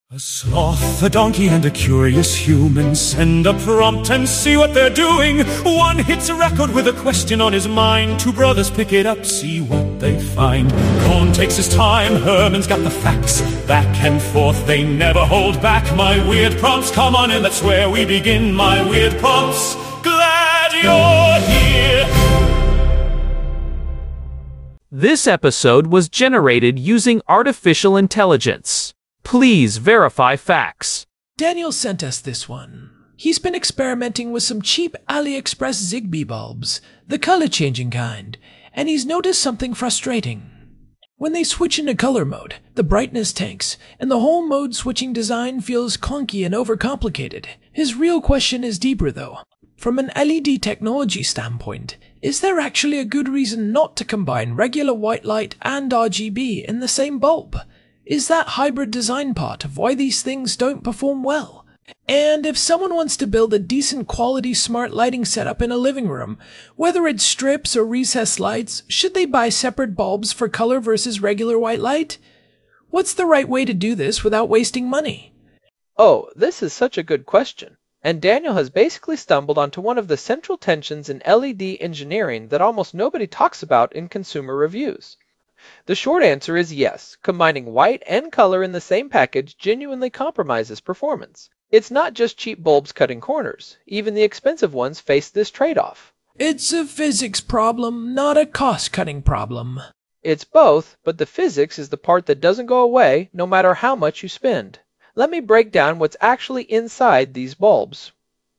A sloth, a donkey, and a curious human send a prompt and see what they're doing. One hits a record with a question on his mind. Two brothers pick it up, see what they find. Cohn takes his time, Herman's got the facts. Back and forth, they never hold back. My weird prompts, come on in, that's where we begin. My weird prompts, glad you're here. This episode was generated using artificial intelligence. Please verify facts. Daniel sent us this one. He's been experimenting with some cheap AliExpress Zigbee bulbs, the color-changing kind, and he's noticed something frustrating. When they switch into color mode, the brightness tanks, and the whole mode-switching design feels clunky and overcomplicated. His real question is deeper, though. From an LED technology standpoint, is there actually a good reason not to combine regular white light and RGB in the same bulb? Is that hybrid design part of why these things don't perform well? And if someone wants to build a decent quality smart lighting setup in a living room, whether it's strips or recessed lights, should they buy separate bulbs for color versus regular white light? What's the right way to do this without wasting money? Oh, this is such a good question. And Daniel has basically stumbled onto one of the central tensions in LED engineering that almost nobody talks about in consumer reviews. The short answer is yes, combining white and color in the same package genuinely compromises performance. It's not just cheap bulbs cutting corners. Even the expensive ones face this trade-off. It's a physics problem, not a cost-cutting problem. It's both, but the physics is the part that doesn't go away no matter how much you spend. Let me break down what's actually inside these bulbs.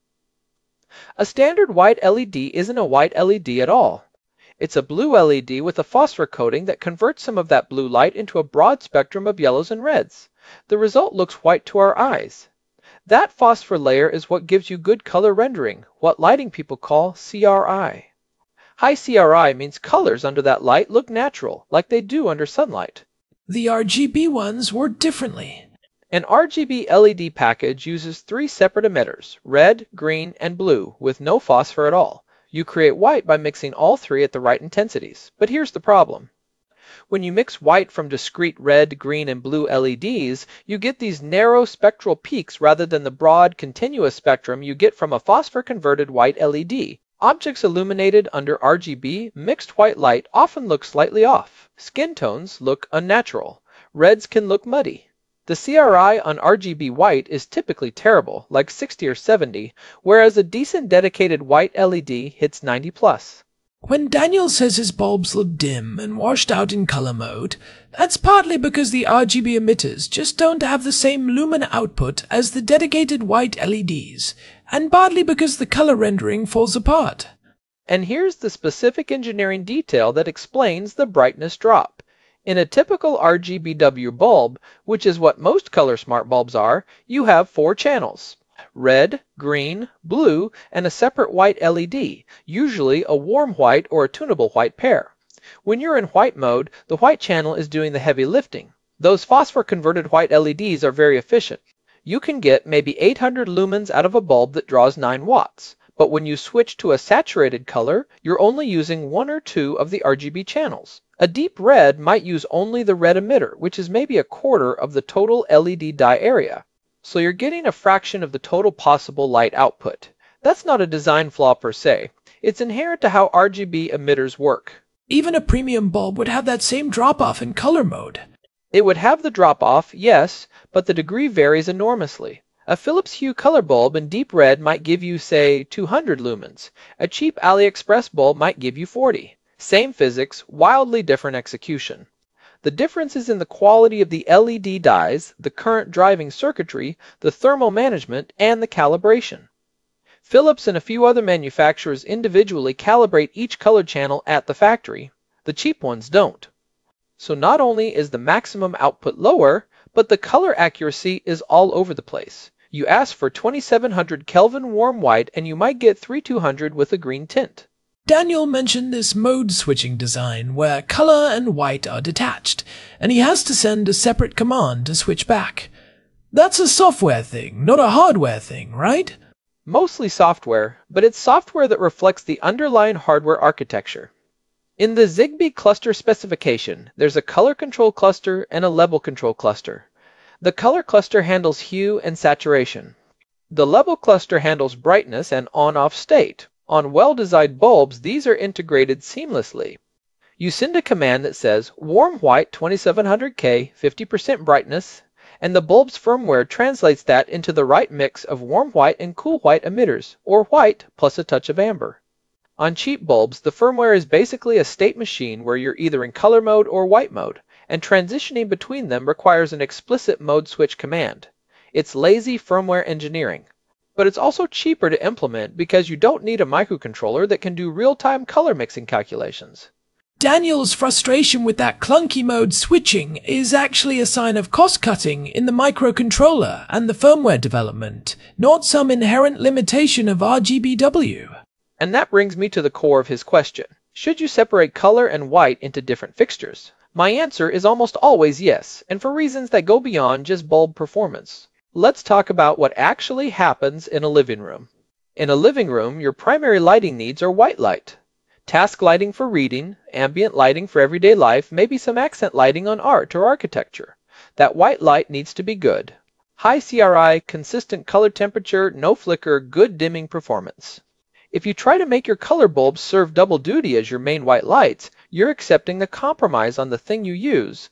A standard white LED isn't a white LED at all. It's a blue LED with a phosphor coating that converts some of that blue light into a broad spectrum of yellows and reds. The result looks white to our eyes. That phosphor layer is what gives you good color rendering, what lighting people call CRI. High CRI means colors under that light look natural, like they do under sunlight. The RGB ones work differently. An RGB LED package uses 3 separate emitters, red, green, and blue, with no phosphor at all. You create white by mixing all 3 at the right intensities. But here's the problem. When you mix white from discrete red, green, and blue LEDs, you get these narrow spectral peaks rather than the broad, continuous spectrum you get from a phosphor-converted white LED. Objects illuminated under RGB mixed white light often look slightly off. Skin tones look unnatural. Reds can look muddy. The CRI on RGB white is typically terrible, like 60 or 70, whereas a decent dedicated white LED hits 90 plus. When Daniel says his bulbs look dim and washed out in color mode, that's partly because the RGB emitters just don't have the same lumen output as the dedicated white LEDs, and partly because the color rendering falls apart. And here's the specific engineering detail that explains the brightness drop. In a typical RGBW bulb, which is what most color smart bulbs are, you have 4 channels. Red, green, blue, and a separate white LED, usually a warm white or a tunable white pair. When you're in white mode, the white channel is doing the heavy lifting. Those phosphor-converted white LEDs are very efficient. You can get maybe 800 lumens out of a bulb that draws 9 watts. But when you switch to a saturated color, you're only using 1 or 2 of the RGB channels. A deep red might use only the red emitter, which is maybe a quarter of the total LED dye area. So you're getting a fraction of the total possible light output. That's not a design flaw per se. It's inherent to how RGB emitters work. Even a premium bulb would have that same drop-off in color mode. It would have the drop-off, yes, but the degree varies enormously. A Philips Hue color bulb in deep red might give you, say, 200 lumens. A cheap AliExpress bulb might give you 40. Same physics, wildly different execution. The difference is in the quality of the LED dyes, the current driving circuitry, the thermal management, and the calibration. Philips and a few other manufacturers individually calibrate each color channel at the factory. The cheap ones don't. So not only is the maximum output lower, but the color accuracy is all over the place. You ask for 2700 Kelvin warm white and you might get 3200 with a green tint. Daniel mentioned this mode-switching design where color and white are detached, and he has to send a separate command to switch back. That's a software thing, not a hardware thing, right? Mostly software, but it's software that reflects the underlying hardware architecture. In the Zigbee cluster specification, there's a color control cluster and a level control cluster. The color cluster handles hue and saturation. The level cluster handles brightness and on-off state. On well-designed bulbs, these are integrated seamlessly. You send a command that says warm white 2700K, 50% brightness, and the bulb's firmware translates that into the right mix of warm white and cool white emitters, or white plus a touch of amber. On cheap bulbs, the firmware is basically a state machine where you're either in color mode or white mode, and transitioning between them requires an explicit mode switch command. It's lazy firmware engineering. But it's also cheaper to implement because you don't need a microcontroller that can do real-time color mixing calculations. Daniel's frustration with that clunky mode switching is actually a sign of cost-cutting in the microcontroller and the firmware development, not some inherent limitation of RGBW. And that brings me to the core of his question. Should you separate color and white into different fixtures? My answer is almost always yes, and for reasons that go beyond just bulb performance. Let's talk about what actually happens in a living room. In a living room, your primary lighting needs are white light. Task lighting for reading, ambient lighting for everyday life, maybe some accent lighting on art or architecture. That white light needs to be good. High CRI, consistent color temperature, no flicker, good dimming performance. If you try to make your color bulbs serve double duty as your main white lights, you're accepting a compromise on the thing you use,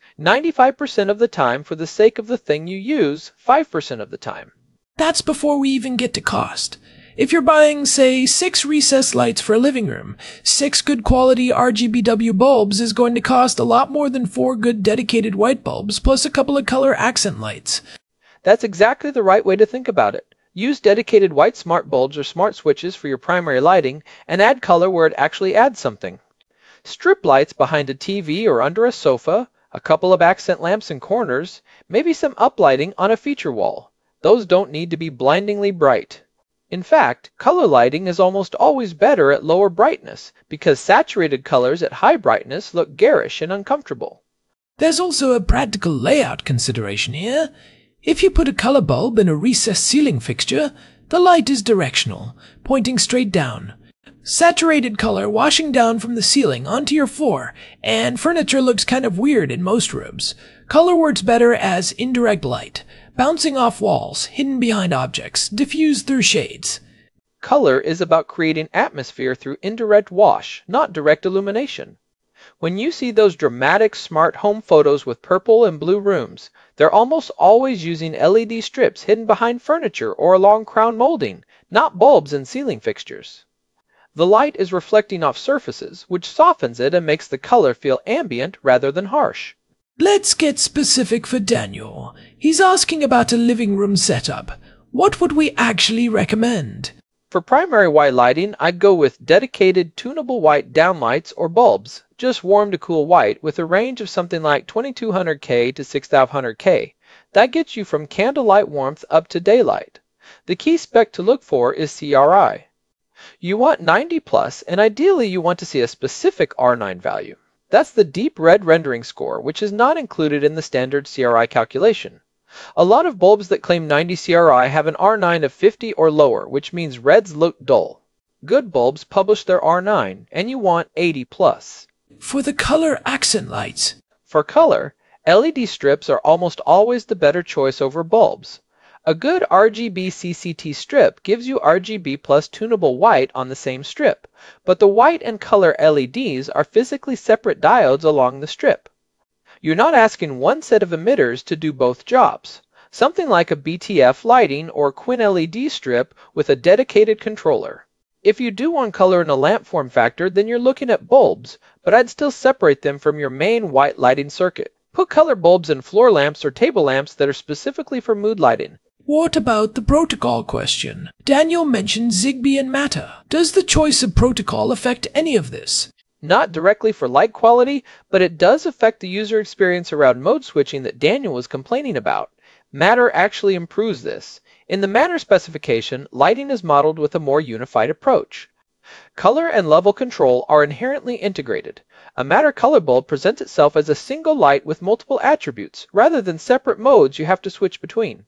95% of the time for the sake of the thing you use, 5% of the time. That's before we even get to cost. If you're buying, say, 6 recessed lights for a living room, 6 good quality RGBW bulbs is going to cost a lot more than 4 good dedicated white bulbs plus a couple of color accent lights. That's exactly the right way to think about it. Use dedicated white smart bulbs or smart switches for your primary lighting and add color where it actually adds something. Strip lights behind a TV or under a sofa, a couple of accent lamps in corners, maybe some uplighting on a feature wall. Those don't need to be blindingly bright. In fact, color lighting is almost always better at lower brightness because saturated colors at high brightness look garish and uncomfortable. There's also a practical layout consideration here. If you put a color bulb in a recessed ceiling fixture, the light is directional, pointing straight down. Saturated color washing down from the ceiling onto your floor, and furniture looks kind of weird in most rooms. Color works better as indirect light, bouncing off walls, hidden behind objects, diffused through shades. Color is about creating atmosphere through indirect wash, not direct illumination. When you see those dramatic smart home photos with purple and blue rooms, they're almost always using LED strips hidden behind furniture or along crown molding, not bulbs and ceiling fixtures. The light is reflecting off surfaces, which softens it and makes the color feel ambient rather than harsh. Let's get specific for Daniel. He's asking about a living room setup. What would we actually recommend? For primary white lighting, I'd go with dedicated tunable white downlights or bulbs, just warm to cool white, with a range of something like 2200K to 6500K. That gets you from candlelight warmth up to daylight. The key spec to look for is CRI. You want 90 plus, and ideally you want to see a specific R9 value. That's the deep red rendering score, which is not included in the standard CRI calculation. A lot of bulbs that claim 90 CRI have an R9 of 50 or lower, which means reds look dull. Good bulbs publish their R9, and you want 80 plus. For the color accent lights. For color, LED strips are almost always the better choice over bulbs. A good RGB CCT strip gives you RGB plus tunable white on the same strip, but the white and color LEDs are physically separate diodes along the strip. You're not asking one set of emitters to do both jobs. Something like a BTF lighting or Quinn LED strip with a dedicated controller. If you do want color in a lamp form factor, then you're looking at bulbs, but I'd still separate them from your main white lighting circuit. Put color bulbs in floor lamps or table lamps that are specifically for mood lighting. What about the protocol question? Daniel mentioned Zigbee and Matter. Does the choice of protocol affect any of this? Not directly for light quality, but it does affect the user experience around mode switching that Daniel was complaining about. Matter actually improves this. In the Matter specification, lighting is modeled with a more unified approach. Color and level control are inherently integrated. A Matter color bulb presents itself as a single light with multiple attributes, rather than separate modes you have to switch between.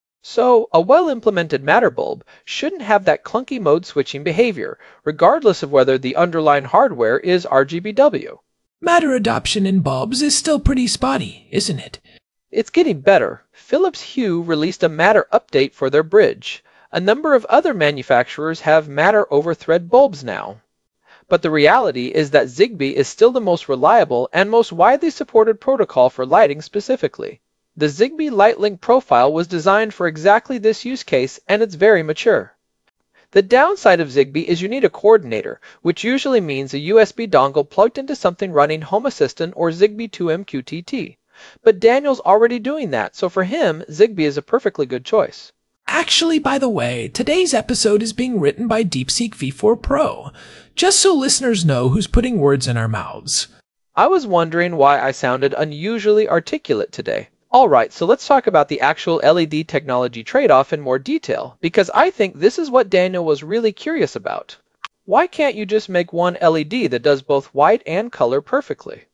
So, a well-implemented Matter bulb shouldn't have that clunky mode switching behavior, regardless of whether the underlying hardware is RGBW. Matter adoption in bulbs is still pretty spotty, isn't it? It's getting better. Philips Hue released a Matter update for their bridge. A number of other manufacturers have Matter over thread bulbs now. But the reality is that Zigbee is still the most reliable and most widely supported protocol for lighting specifically. The Zigbee LightLink profile was designed for exactly this use case, and it's very mature. The downside of Zigbee is you need a coordinator, which usually means a USB dongle plugged into something running Home Assistant or Zigbee 2M QTT. But Daniel's already doing that, so for him, Zigbee is a perfectly good choice. Actually, by the way, today's episode is being written by DeepSeek V4 Pro, just so listeners know who's putting words in our mouths. I was wondering why I sounded unusually articulate today. Alright, so let's talk about the actual LED technology trade-off in more detail, because I think this is what Daniel was really curious about. Why can't you just make one LED that does both white and color perfectly?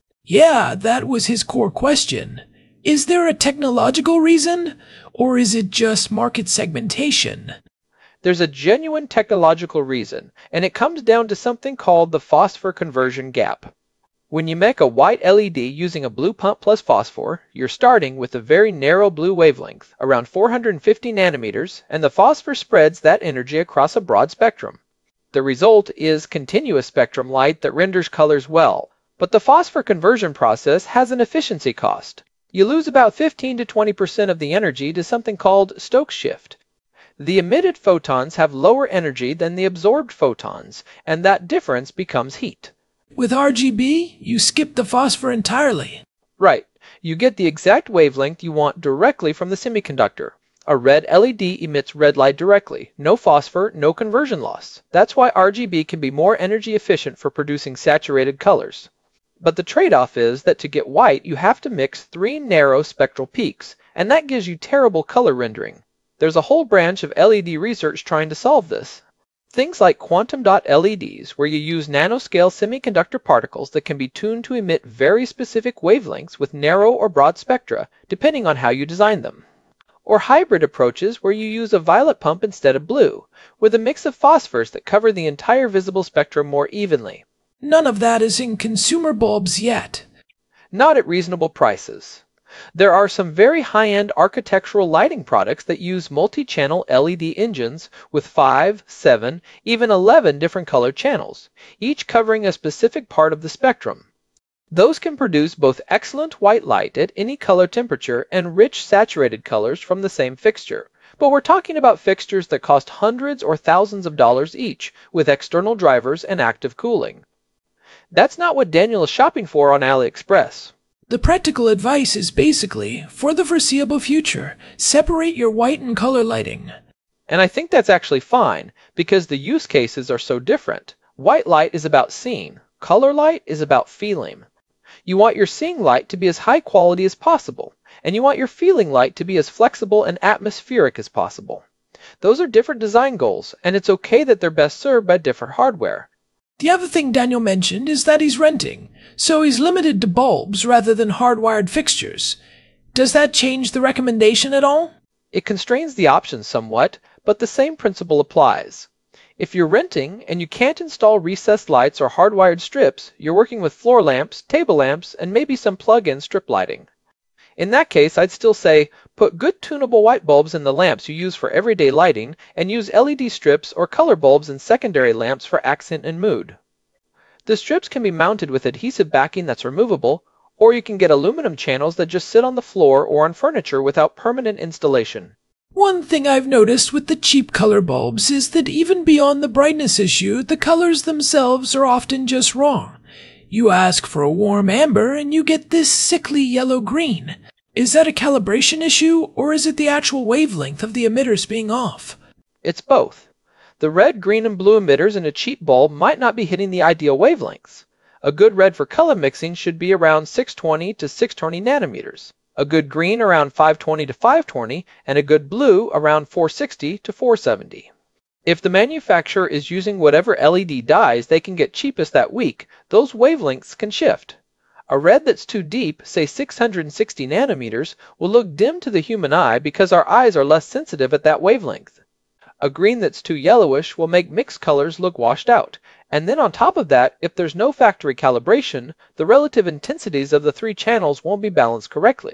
Yeah, that was his core question. Is there a technological reason, or is it just market segmentation? There's a genuine technological reason, and it comes down to something called the phosphor conversion gap. When you make a white LED using a blue pump plus phosphor, you're starting with a very narrow blue wavelength, around 450 nanometers, and the phosphor spreads that energy across a broad spectrum. The result is continuous spectrum light that renders colors well, but the phosphor conversion process has an efficiency cost. You lose about 15 to 20% of the energy to something called Stokes shift. The emitted photons have lower energy than the absorbed photons, and that difference becomes heat. With RGB, you skip the phosphor entirely. Right. You get the exact wavelength you want directly from the semiconductor. A red LED emits red light directly. No phosphor, no conversion loss. That's why RGB can be more energy efficient for producing saturated colors. But the trade-off is that to get white, you have to mix 3 narrow spectral peaks, and that gives you terrible color rendering. There's a whole branch of LED research trying to solve this. Things like quantum dot LEDs, where you use nanoscale semiconductor particles that can be tuned to emit very specific wavelengths with narrow or broad spectra, depending on how you design them. Or hybrid approaches where you use a violet pump instead of blue, with a mix of phosphors that cover the entire visible spectrum more evenly. None of that is in consumer bulbs yet. Not at reasonable prices. There are some very high-end architectural lighting products that use multi-channel LED engines with 5, 7, even 11 different color channels, each covering a specific part of the spectrum. Those can produce both excellent white light at any color temperature and rich saturated colors from the same fixture. But we're talking about fixtures that cost hundreds or thousands of dollars each, with external drivers and active cooling. That's not what Daniel is shopping for on AliExpress. The practical advice is basically, for the foreseeable future, separate your white and color lighting. And I think that's actually fine, because the use cases are so different. White light is about seeing. Color light is about feeling. You want your seeing light to be as high quality as possible, and you want your feeling light to be as flexible and atmospheric as possible. Those are different design goals, and it's okay that they're best served by different hardware. The other thing Daniel mentioned is that he's renting, so he's limited to bulbs rather than hardwired fixtures. Does that change the recommendation at all? It constrains the options somewhat, but the same principle applies. If you're renting and you can't install recessed lights or hardwired strips, you're working with floor lamps, table lamps, and maybe some plug-in strip lighting. In that case, I'd still say, put good tunable white bulbs in the lamps you use for everyday lighting, and use LED strips or color bulbs in secondary lamps for accent and mood. The strips can be mounted with adhesive backing that's removable, or you can get aluminum channels that just sit on the floor or on furniture without permanent installation. One thing I've noticed with the cheap color bulbs is that even beyond the brightness issue, the colors themselves are often just wrong. You ask for a warm amber and you get this sickly yellow-green. Is that a calibration issue, or is it the actual wavelength of the emitters being off? It's both. The red, green, and blue emitters in a cheap bulb might not be hitting the ideal wavelengths. A good red for color mixing should be around 620 to 620 nanometers. A good green around 520 to 520, and a good blue around 460 to 470. If the manufacturer is using whatever LED dyes they can get cheapest that week, those wavelengths can shift. A red that's too deep, say 660 nanometers, will look dim to the human eye because our eyes are less sensitive at that wavelength. A green that's too yellowish will make mixed colors look washed out, and then on top of that, if there's no factory calibration, the relative intensities of the 3 channels won't be balanced correctly.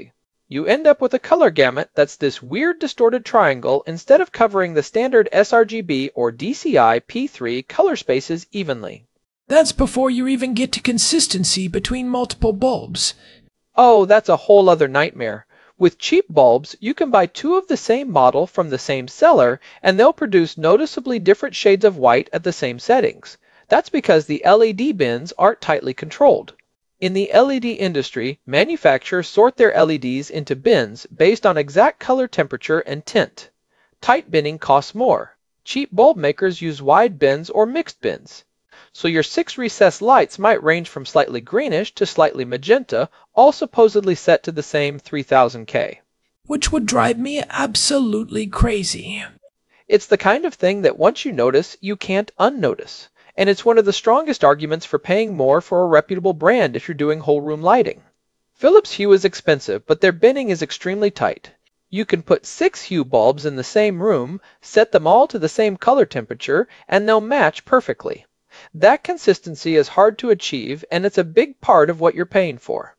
You end up with a color gamut that's this weird distorted triangle instead of covering the standard sRGB or DCI P3 color spaces evenly. That's before you even get to consistency between multiple bulbs. Oh, that's a whole other nightmare. With cheap bulbs, you can buy two of the same model from the same seller, and they'll produce noticeably different shades of white at the same settings. That's because the LED bins aren't tightly controlled. In the LED industry, manufacturers sort their LEDs into bins based on exact color temperature and tint. Tight binning costs more. Cheap bulb makers use wide bins or mixed bins. So your 6 recessed lights might range from slightly greenish to slightly magenta, all supposedly set to the same 3000K. Which would drive me absolutely crazy. It's the kind of thing that once you notice, you can't unnotice. And it's one of the strongest arguments for paying more for a reputable brand if you're doing whole room lighting. Philips Hue is expensive, but their binning is extremely tight. You can put 6 Hue bulbs in the same room, set them all to the same color temperature, and they'll match perfectly. That consistency is hard to achieve, and it's a big part of what you're paying for.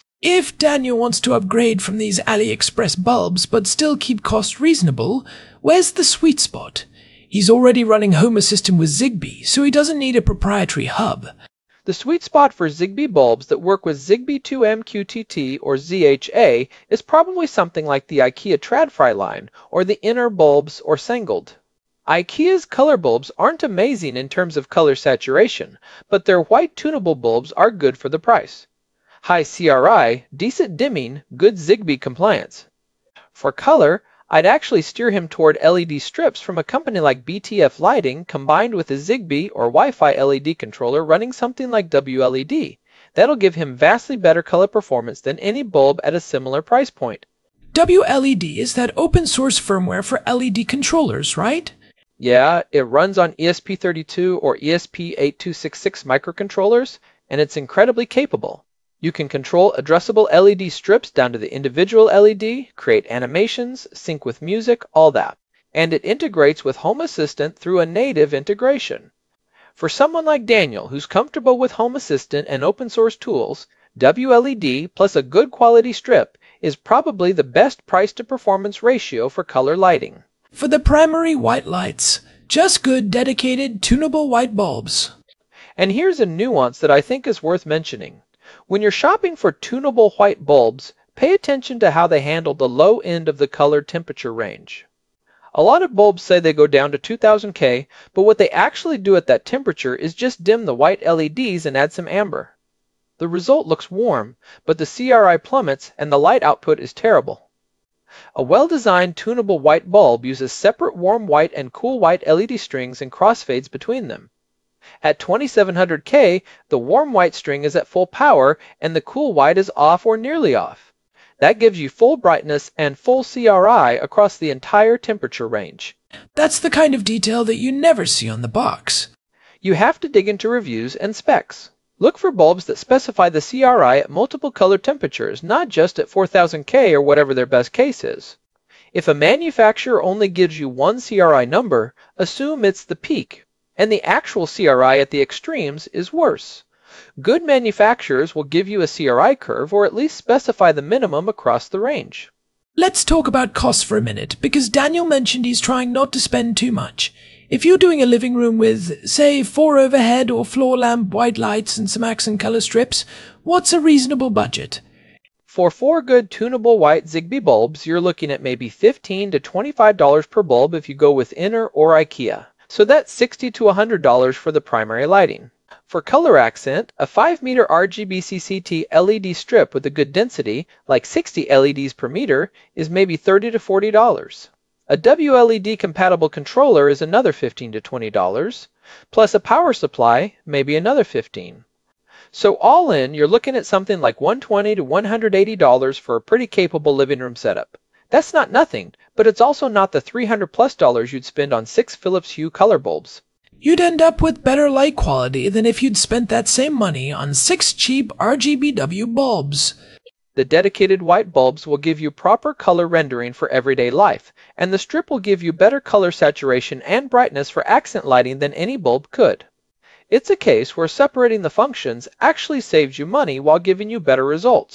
If Daniel wants to upgrade from these AliExpress bulbs but still keep costs reasonable, where's the sweet spot? He's already running Home Assistant with Zigbee, so he doesn't need a proprietary hub. The sweet spot for Zigbee bulbs that work with Zigbee 2M QTT or ZHA is probably something like the IKEA Tradfri line or the Inner bulbs or Sengold. IKEA's color bulbs aren't amazing in terms of color saturation, but their white tunable bulbs are good for the price. High CRI, decent dimming, good Zigbee compliance. For color, I'd actually steer him toward LED strips from a company like BTF Lighting combined with a Zigbee or Wi-Fi LED controller running something like WLED. That'll give him vastly better color performance than any bulb at a similar price point. WLED is that open source firmware for LED controllers, right? Yeah, it runs on ESP32 or ESP8266 microcontrollers, and it's incredibly capable. You can control addressable LED strips down to the individual LED, create animations, sync with music, all that. And it integrates with Home Assistant through a native integration. For someone like Daniel, who's comfortable with Home Assistant and open source tools, WLED plus a good quality strip is probably the best price to performance ratio for color lighting. For the primary white lights, just good dedicated tunable white bulbs. And here's a nuance that I think is worth mentioning. When you're shopping for tunable white bulbs, pay attention to how they handle the low end of the color temperature range. A lot of bulbs say they go down to 2000K, but what they actually do at that temperature is just dim the white LEDs and add some amber. The result looks warm, but the CRI plummets and the light output is terrible. A well-designed tunable white bulb uses separate warm white and cool white LED strings and crossfades between them. At 2700K, the warm white string is at full power and the cool white is off or nearly off. That gives you full brightness and full CRI across the entire temperature range. That's the kind of detail that you never see on the box. You have to dig into reviews and specs. Look for bulbs that specify the CRI at multiple color temperatures, not just at 4000K or whatever their best case is. If a manufacturer only gives you one CRI number, assume it's the peak, and the actual CRI at the extremes is worse. Good manufacturers will give you a CRI curve or at least specify the minimum across the range. Let's talk about costs for a minute, because Daniel mentioned he's trying not to spend too much. If you're doing a living room with, say, 4 overhead or floor lamp white lights and some accent color strips, what's a reasonable budget? For 4 good tunable white Zigbee bulbs, you're looking at maybe $15 to $25 per bulb if you go with Inner or IKEA. So that's $60 to $100 for the primary lighting. For color accent, a 5-meter RGB CCT LED strip with a good density, like 60 LEDs per meter, is maybe $30 to $40. A WLED-compatible controller is another $15 to $20, plus a power supply, maybe another $15. So all in, you're looking at something like $120 to $180 for a pretty capable living room setup. That's not nothing, but it's also not the $300+ you'd spend on 6 Philips Hue color bulbs. You'd end up with better light quality than if you'd spent that same money on 6 cheap RGBW bulbs. The dedicated white bulbs will give you proper color rendering for everyday life, and the strip will give you better color saturation and brightness for accent lighting than any bulb could. It's a case where separating the functions actually saves you money while giving you better results.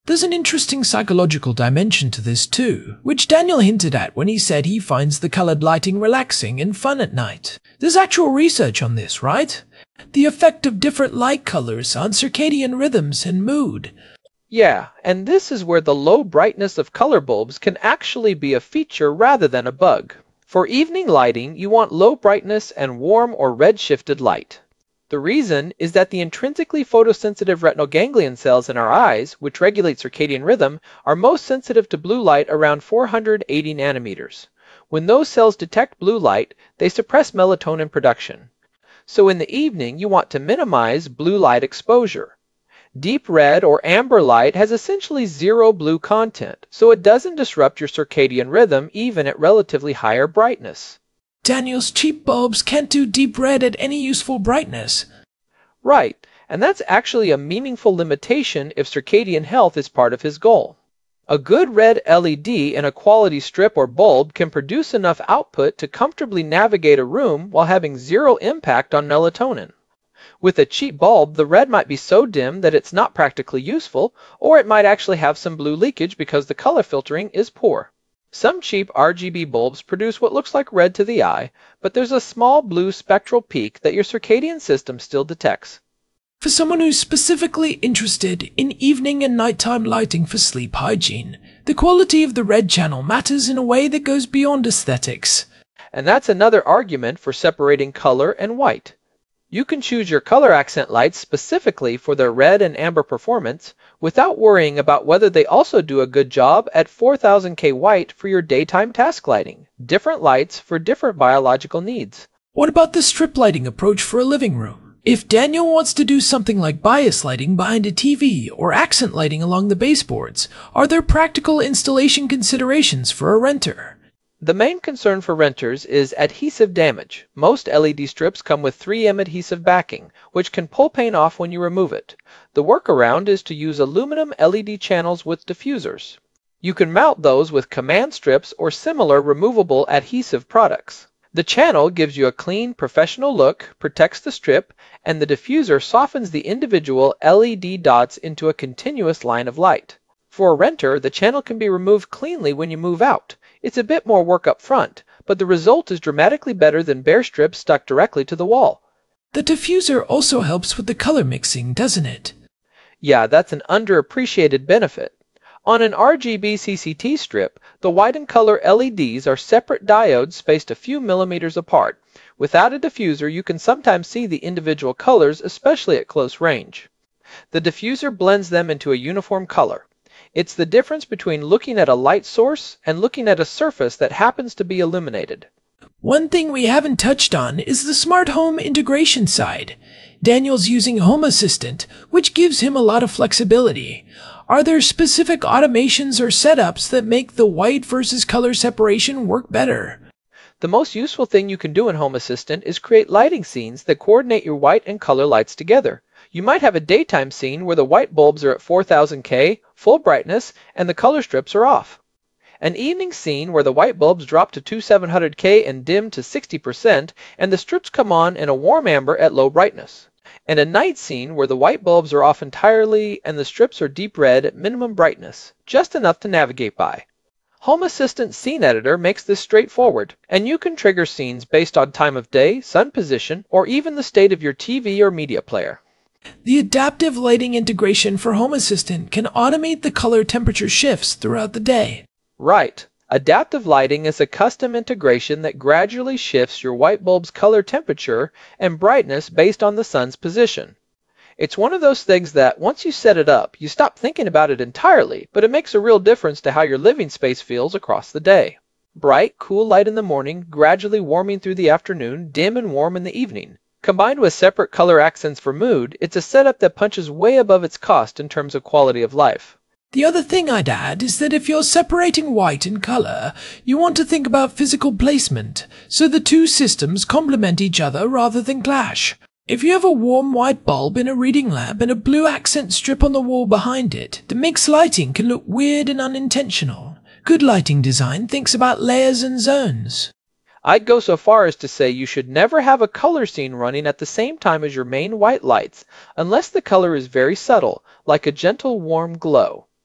There's an interesting psychological dimension to this too, which Daniel hinted at when he said he finds the colored lighting relaxing and fun at night. There's actual research on this, right? The effect of different light colors on circadian rhythms and mood. Yeah, and this is where the low brightness of color bulbs can actually be a feature rather than a bug. For evening lighting, you want low brightness and warm or red-shifted light. The reason is that the intrinsically photosensitive retinal ganglion cells in our eyes, which regulate circadian rhythm, are most sensitive to blue light around 480 nanometers. When those cells detect blue light, they suppress melatonin production. So in the evening, you want to minimize blue light exposure. Deep red or amber light has essentially zero blue content, so it doesn't disrupt your circadian rhythm even at relatively higher brightness. Daniel's cheap bulbs can't do deep red at any useful brightness. Right, and that's actually a meaningful limitation if circadian health is part of his goal. A good red LED in a quality strip or bulb can produce enough output to comfortably navigate a room while having zero impact on melatonin. With a cheap bulb, the red might be so dim that it's not practically useful, or it might actually have some blue leakage because the color filtering is poor. Some cheap RGB bulbs produce what looks like red to the eye, but there's a small blue spectral peak that your circadian system still detects. For someone who's specifically interested in evening and nighttime lighting for sleep hygiene, the quality of the red channel matters in a way that goes beyond aesthetics. And that's another argument for separating color and white. You can choose your color accent lights specifically for their red and amber performance without worrying about whether they also do a good job at 4000K white for your daytime task lighting. Different lights for different biological needs. What about the strip lighting approach for a living room? If Daniel wants to do something like bias lighting behind a TV or accent lighting along the baseboards, are there practical installation considerations for a renter? The main concern for renters is adhesive damage. Most LED strips come with 3M adhesive backing, which can pull paint off when you remove it. The workaround is to use aluminum LED channels with diffusers. You can mount those with command strips or similar removable adhesive products. The channel gives you a clean, professional look, protects the strip, and the diffuser softens the individual LED dots into a continuous line of light. For a renter, the channel can be removed cleanly when you move out. It's a bit more work up front, but the result is dramatically better than bare strips stuck directly to the wall. The diffuser also helps with the color mixing, doesn't it? Yeah, that's an underappreciated benefit. On an RGB CCT strip, the white and color LEDs are separate diodes spaced a few millimeters apart. Without a diffuser, you can sometimes see the individual colors, especially at close range. The diffuser blends them into a uniform color. It's the difference between looking at a light source and looking at a surface that happens to be illuminated. One thing we haven't touched on is the smart home integration side. Daniel's using Home Assistant, which gives him a lot of flexibility. Are there specific automations or setups that make the white versus color separation work better? The most useful thing you can do in Home Assistant is create lighting scenes that coordinate your white and color lights together. You might have a daytime scene where the white bulbs are at 4000K, full brightness, and the color strips are off. An evening scene where the white bulbs drop to 2700K and dim to 60%, and the strips come on in a warm amber at low brightness. And a night scene where the white bulbs are off entirely and the strips are deep red at minimum brightness, just enough to navigate by. Home Assistant Scene Editor makes this straightforward, and you can trigger scenes based on time of day, sun position, or even the state of your TV or media player. The adaptive lighting integration for Home Assistant can automate the color temperature shifts throughout the day. Right. Adaptive lighting is a custom integration that gradually shifts your white bulb's color temperature and brightness based on the sun's position. It's one of those things that once you set it up, you stop thinking about it entirely, but it makes a real difference to how your living space feels across the day. Bright, cool light in the morning, gradually warming through the afternoon, dim and warm in the evening. Combined with separate color accents for mood, it's a setup that punches way above its cost in terms of quality of life. The other thing I'd add is that if you're separating white and color, you want to think about physical placement, so the two systems complement each other rather than clash. If you have a warm white bulb in a reading lamp and a blue accent strip on the wall behind it, the mixed lighting can look weird and unintentional. Good lighting design thinks about layers and zones. I'd go so far as to say you should never have a color scene running at the same time as your main white lights, unless the color is very subtle, like a gentle warm glow.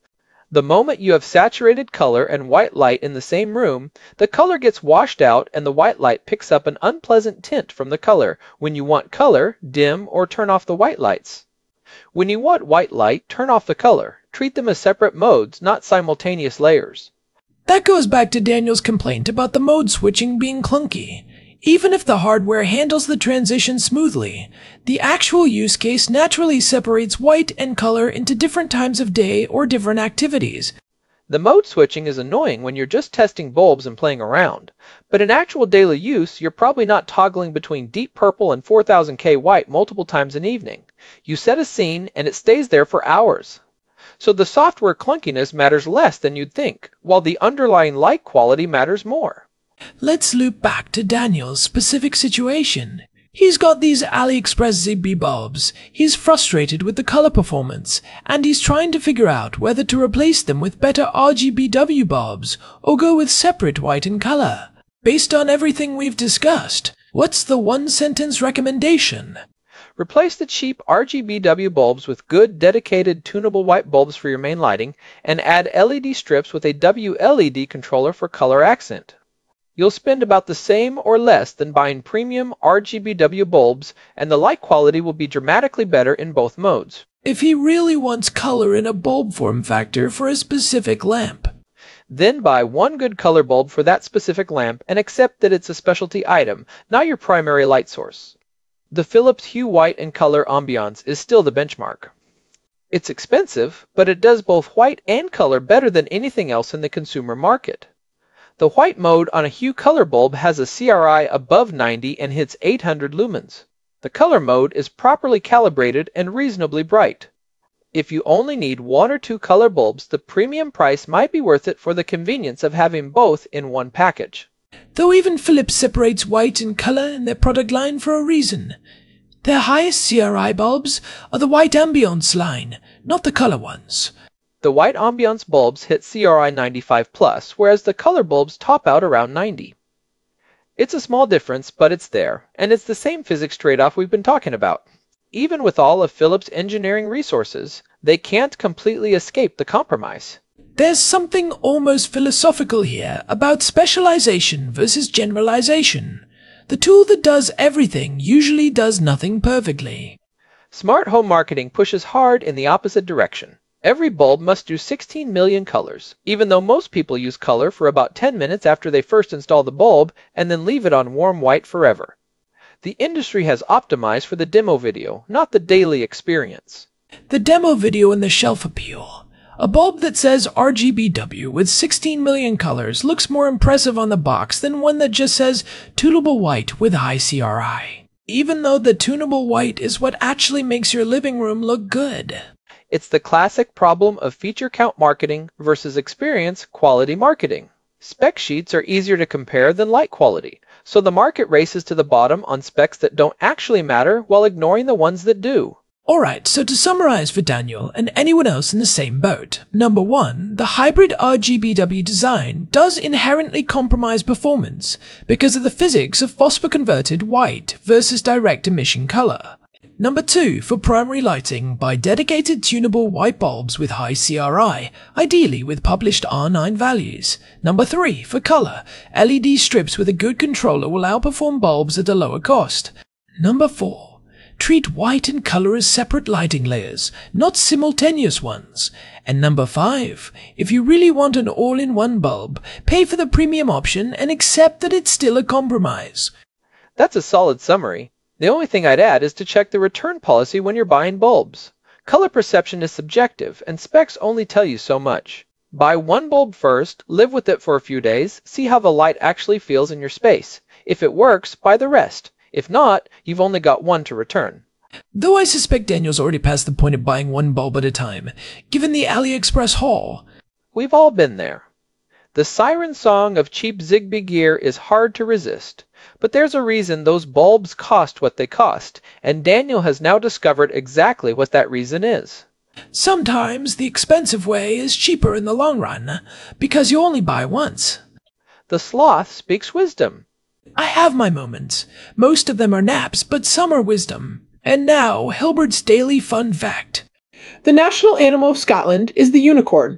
The moment you have saturated color and white light in the same room, the color gets washed out and the white light picks up an unpleasant tint from the color. When you want color, dim or turn off the white lights. When you want white light, turn off the color. Treat them as separate modes, not simultaneous layers. That goes back to Daniel's complaint about the mode switching being clunky. Even if the hardware handles the transition smoothly, the actual use case naturally separates white and color into different times of day or different activities. The mode switching is annoying when you're just testing bulbs and playing around, but in actual daily use, you're probably not toggling between deep purple and 4000K white multiple times an evening. You set a scene and it stays there for hours. So the software clunkiness matters less than you'd think, while the underlying light quality matters more. Let's loop back to Daniel's specific situation. He's got these AliExpress Zigbee bulbs, he's frustrated with the color performance, and he's trying to figure out whether to replace them with better RGBW bulbs or go with separate white and color. Based on everything we've discussed, what's the one-sentence recommendation? Replace the cheap RGBW bulbs with good, dedicated, tunable white bulbs for your main lighting, and add LED strips with a WLED controller for color accent. You'll spend about the same or less than buying premium RGBW bulbs, and the light quality will be dramatically better in both modes. If he really wants color in a bulb form factor for a specific lamp, then buy one good color bulb for that specific lamp and accept that it's a specialty item, not your primary light source. The Philips Hue White and Color Ambiance is still the benchmark. It's expensive, but it does both white and color better than anything else in the consumer market. The white mode on a Hue color bulb has a CRI above 90 and hits 800 lumens. The color mode is properly calibrated and reasonably bright. If you only need one or two color bulbs, the premium price might be worth it for the convenience of having both in one package. Though even Philips separates white and color in their product line for a reason. Their highest CRI bulbs are the white ambiance line, not the color ones. The white ambiance bulbs hit CRI 95+, whereas the color bulbs top out around 90. It's a small difference, but it's there, and it's the same physics trade-off we've been talking about. Even with all of Philips' engineering resources, they can't completely escape the compromise. There's something almost philosophical here about specialization versus generalization. The tool that does everything usually does nothing perfectly. Smart home marketing pushes hard in the opposite direction. Every bulb must do 16 million colors, even though most people use color for about 10 minutes after they first install the bulb and then leave it on warm white forever. The industry has optimized for the demo video, not the daily experience. The demo video and the shelf appeal. A bulb that says RGBW with 16 million colors looks more impressive on the box than one that just says tunable white with high CRI. Even though the tunable white is what actually makes your living room look good. It's the classic problem of feature count marketing versus experience quality marketing. Spec sheets are easier to compare than light quality, so the market races to the bottom on specs that don't actually matter while ignoring the ones that do. Alright, so to summarize for Daniel and anyone else in the same boat. Number 1, the hybrid RGBW design does inherently compromise performance because of the physics of phosphor-converted white versus direct emission color. Number 2, for primary lighting, buy dedicated tunable white bulbs with high CRI, ideally with published R9 values. Number 3, for color, LED strips with a good controller will outperform bulbs at a lower cost. Number 4, treat white and color as separate lighting layers, not simultaneous ones. And number 5, if you really want an all-in-one bulb, pay for the premium option and accept that it's still a compromise. That's a solid summary. The only thing I'd add is to check the return policy when you're buying bulbs. Color perception is subjective, and specs only tell you so much. Buy one bulb first, live with it for a few days, see how the light actually feels in your space. If it works, buy the rest. If not, you've only got one to return. Though I suspect Daniel's already past the point of buying one bulb at a time, given the AliExpress haul. We've all been there. The siren song of cheap Zigbee gear is hard to resist. But there's a reason those bulbs cost what they cost, and Daniel has now discovered exactly what that reason is. Sometimes the expensive way is cheaper in the long run, because you only buy once. The sloth speaks wisdom. I have my moments. Most of them are naps, but some are wisdom. And now, Hilbert's daily fun fact. The national animal of Scotland is the unicorn.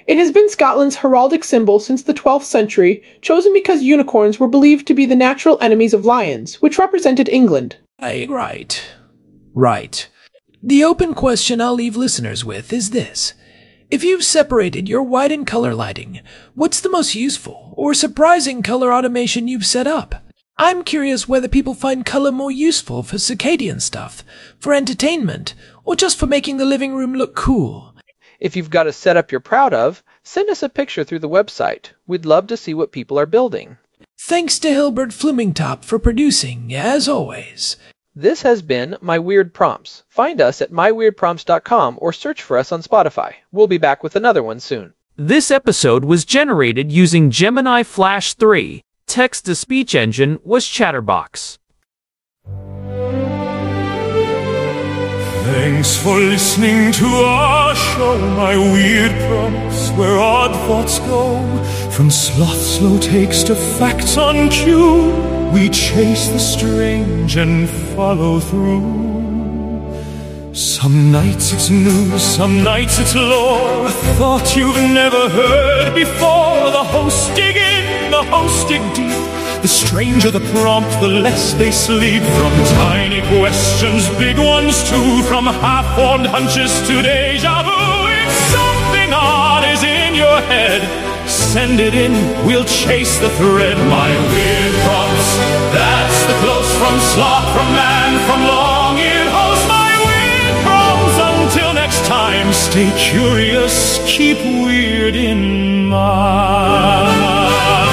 It has been Scotland's heraldic symbol since the 12th century, chosen because unicorns were believed to be the natural enemies of lions, which represented England. Right. The open question I'll leave listeners with is this. If you've separated your white and color lighting, what's the most useful or surprising color automation you've set up? I'm curious whether people find color more useful for circadian stuff, for entertainment, or just for making the living room look cool. If you've got a setup you're proud of, send us a picture through the website. We'd love to see what people are building. Thanks to Hilbert Flumingtop for producing, as always. This has been My Weird Prompts. Find us at myweirdprompts.com or search for us on Spotify. We'll be back with another one soon. This episode was generated using Gemini Flash 3. Text-to-speech engine was Chatterbox. Thanks for listening to our show, My Weird Prompts, where odd thoughts go. From sloth slow takes to facts on cue, we chase the strange and follow through. Some nights it's news, some nights it's lore, a thought you've never heard before. The hosts dig in, the hosts dig deep. The stranger the prompt, the less they sleep. From tiny questions, big ones too, from half-formed hunches to deja vu. If something odd is in your head, send it in, we'll chase the thread. My Weird Prompts, that's the close from sloth, from man, from long-eared host. My Weird Prompts, until next time, stay curious, keep weird in mind.